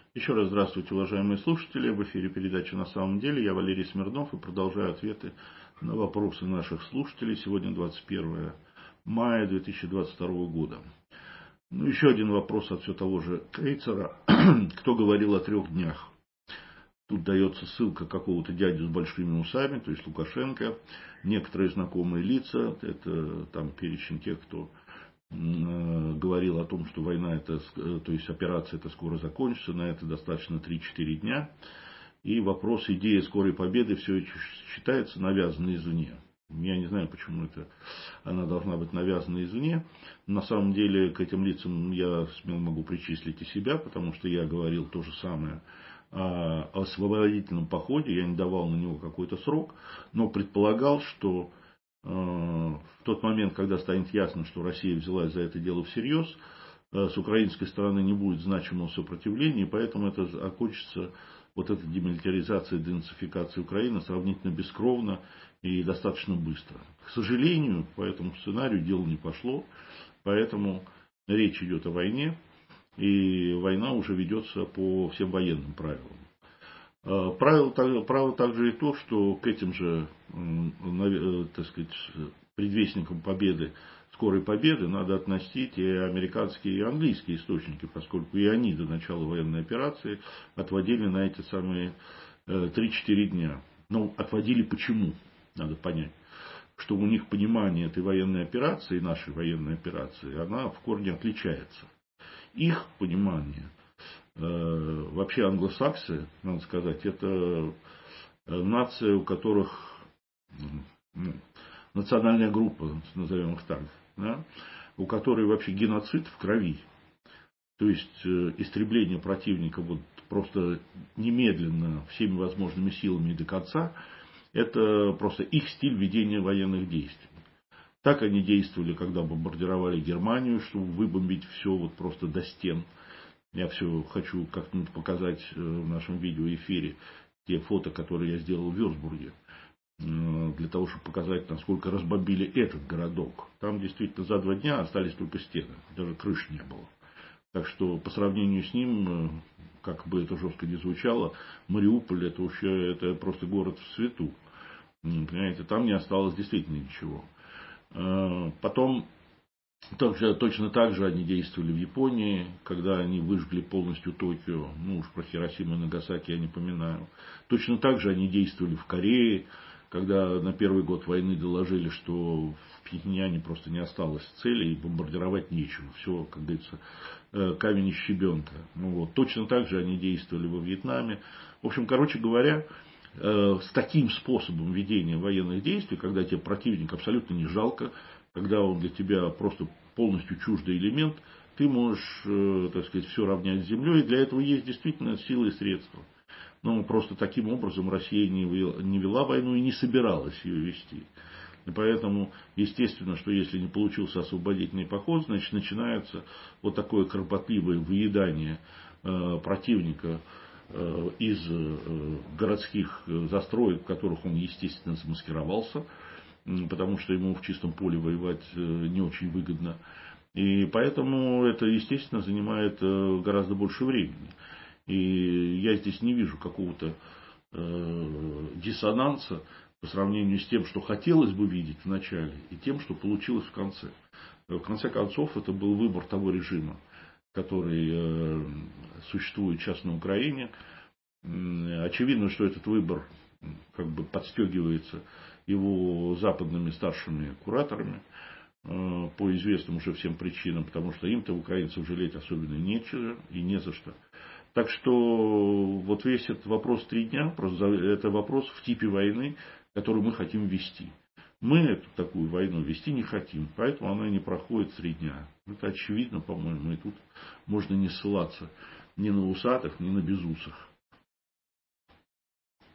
Еще раз здравствуйте, уважаемые слушатели. В эфире передача «На самом деле». Я Валерий Смирнов и продолжаю ответы на вопросы наших слушателей. Сегодня 21 мая 2022 года. Еще один вопрос от все того же Крейцера. Кто говорил о 3 днях? Тут дается ссылка какого-то дяди с большими усами, то есть Лукашенко. Некоторые знакомые лица, это там перечень тех, кто говорил о том, что война, то есть операция это скоро закончится, на это достаточно 3-4 дня. И вопрос идеи скорой победы все это считается навязанной извне. Я не знаю, почему она должна быть навязана извне. На самом деле к этим лицам я смело могу причислить и себя, потому что я говорил то же самое о освободительном походе. Я не давал на него какой-то срок, но предполагал, что в тот момент, когда станет ясно, что Россия взялась за это дело всерьез, с украинской стороны не будет значимого сопротивления, и поэтому это окончится, вот эта демилитаризация, денацификация Украины сравнительно бескровно и достаточно быстро. К сожалению, по этому сценарию дело не пошло, поэтому речь идет о войне, и война уже ведется по всем военным правилам. Правило также и то, что к этим же, так сказать, предвестникам победы, скорой победы надо относить и американские, и английские источники, поскольку и они до начала военной операции отводили на эти самые 3-4 дня. Но отводили почему? Надо понять, что у них понимание этой военной операции, нашей военной операции, она в корне отличается. Их понимание, вообще англосаксы, надо сказать, это нация, у которых национальная группа, назовем их так, да, у которой вообще геноцид в крови. То есть истребление противника вот просто немедленно, всеми возможными силами и до конца, это просто их стиль ведения военных действий. Так они действовали, когда бомбардировали Германию, чтобы выбомбить все вот просто до стен. Я все хочу как-нибудь показать в нашем видеоэфире те фото, которые я сделал в Вюрцбурге, для того, чтобы показать, насколько разбомбили этот городок. Там действительно за 2 дня остались только стены, даже крыши не было. Так что по сравнению с ним, как бы это жестко не звучало, Мариуполь это просто город в цвету. Понимаете, там не осталось действительно ничего. Потом точно так же они действовали в Японии, когда они выжгли полностью Токио. Ну уж про Хиросиму и Нагасаки я не поминаю. Точно так же они действовали в Корее, когда на первый год войны доложили, что в Пхеньяне просто не осталось целей и бомбардировать нечего. Все, как говорится, камень из щебенка. Ну, вот. Точно так же они действовали во Вьетнаме. В общем, короче говоря, с таким способом ведения военных действий, когда тебе противник абсолютно не жалко, когда он для тебя просто полностью чуждый элемент, ты можешь, так сказать, все равнять с землей, и для этого есть действительно силы и средства. Но просто таким образом Россия не вела войну и не собиралась ее вести. И поэтому, естественно, что если не получился освободительный поход, значит начинается вот такое кропотливое выедание противника из городских застроек, в которых он, естественно, замаскировался, потому что ему в чистом поле воевать не очень выгодно. И поэтому это, естественно, занимает гораздо больше времени. И я здесь не вижу какого-то диссонанса по сравнению с тем, что хотелось бы видеть в начале, и тем, что получилось в конце. В конце концов, это был выбор того режима, который существует сейчас на Украине. Очевидно, что этот выбор как бы подстегивается его западными старшими кураторами по известным уже всем причинам, потому что им-то украинцев жалеть особенно нечего и не за что. Так что вот весь этот вопрос 3 дня, это вопрос в типе войны, которую мы хотим вести. Мы эту такую войну вести не хотим, поэтому она не проходит 3 дня. Это очевидно, по-моему, и тут можно не ссылаться ни на усатых, ни на безусых.